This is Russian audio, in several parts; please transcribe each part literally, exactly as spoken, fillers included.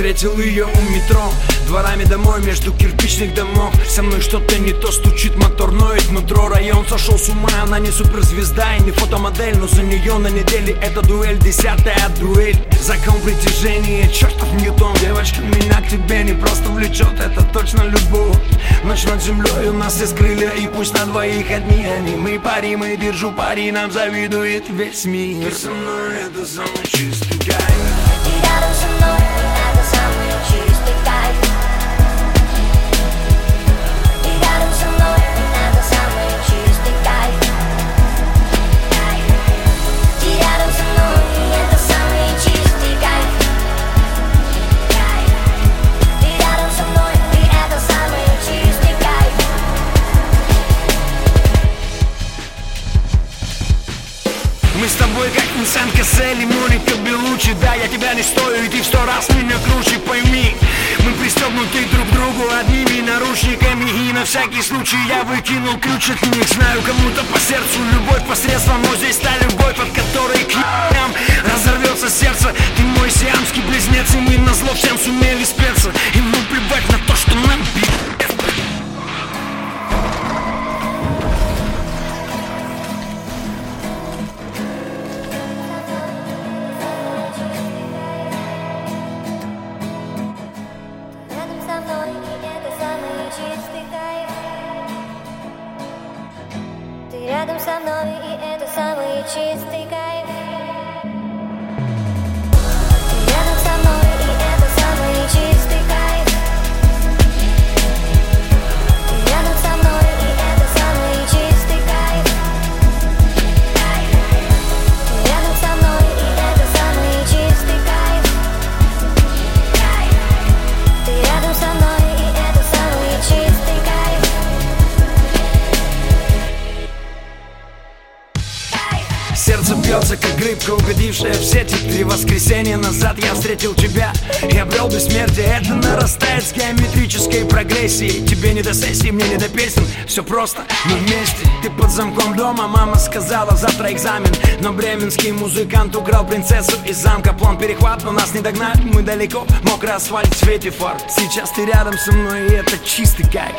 встретил ее у метро, дворами домой между кирпичных домов. Со мной что-то не то, стучит мотор, ноет нутро. Район сошел с ума, она не суперзвезда и не фотомодель, но за нее на неделе это дуэль, десятая дуэль. Закон притяжения, чертов Ньютон. Девочка, меня к тебе не просто влечет, это точно любовь. Ночь над землей у нас есть крылья, и пусть на двоих одни они. Мы пари, мы держу пари, нам завидует весь мир. Ты со мной, это самый чистый кайф. Ты рядом со мной, это самый чистый кайф. Ты рядом со мной, это самый чистый кайф. Ты рядом со мной, это самый чистый кайф. Ты рядом со мной, это самый чистый кайф. Мы с тобой как Винсент Кассель и Моника Белуччи. Да, я тебя не стою, и ты в сто раз меня круче, пойми. Мы пристегнуты друг к другу одними наручниками, и на всякий случай я выкинул ключ от них. Знаю, кому-то по сердцу любовь посредством, но здесь та любовь, от которой к ям разорвется сердце. Ты мой сиамский близнец, и мы назло всем сумели спеться. Ему плевать на то, что нам пи***. Ты рядом со мной, и это самый чистый кайф. Ты рядом со мной, и это самый чистый кайф. Ты рядом со мной, и это самый чистый кайф. Ты рядом со мной, и это самый чистый кайф. Ты рядом со мной, и это самый чистый кайф. Сердце бьется, как рыбка, угодившая в сети. Три воскресенья назад я встретил тебя и обрел бессмертие. Это нарастает с геометрической прогрессией. Тебе не до сессии, мне не до песен. Все просто, мы вместе. Ты под замком дома, мама сказала, завтра экзамен. Но бременский музыкант украл принцессу из замка. План перехват, но нас не догнать, мы далеко. Мокрый асфальт в свете фар. Сейчас ты рядом со мной, и это чистый кайф.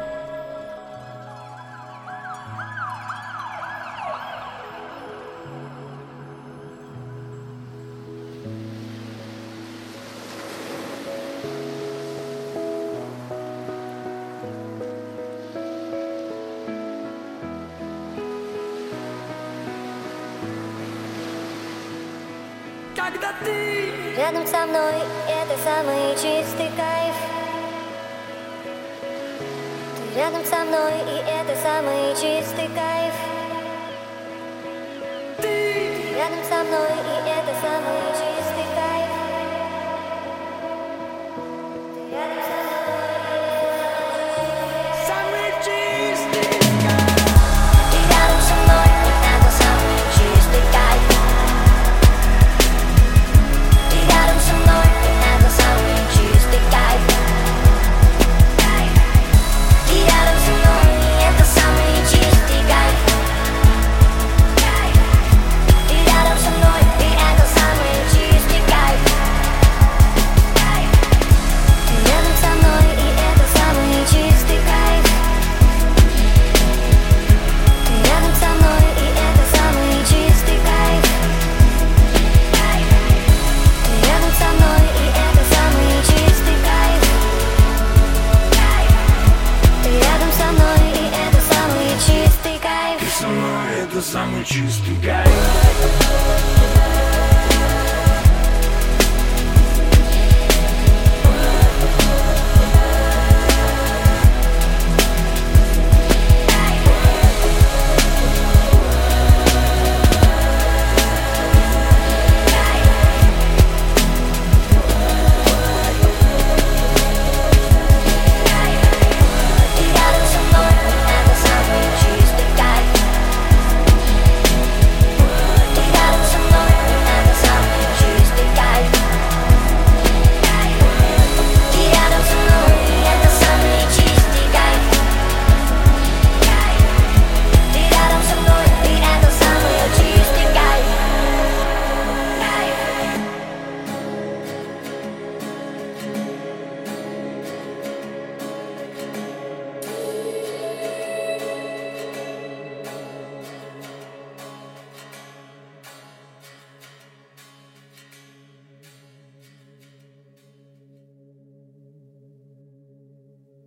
Когда ты Рядом со мной, это самый чистый кайф. Ты рядом со мной, и это самый чистый кайф. ты Ты рядом со мной, и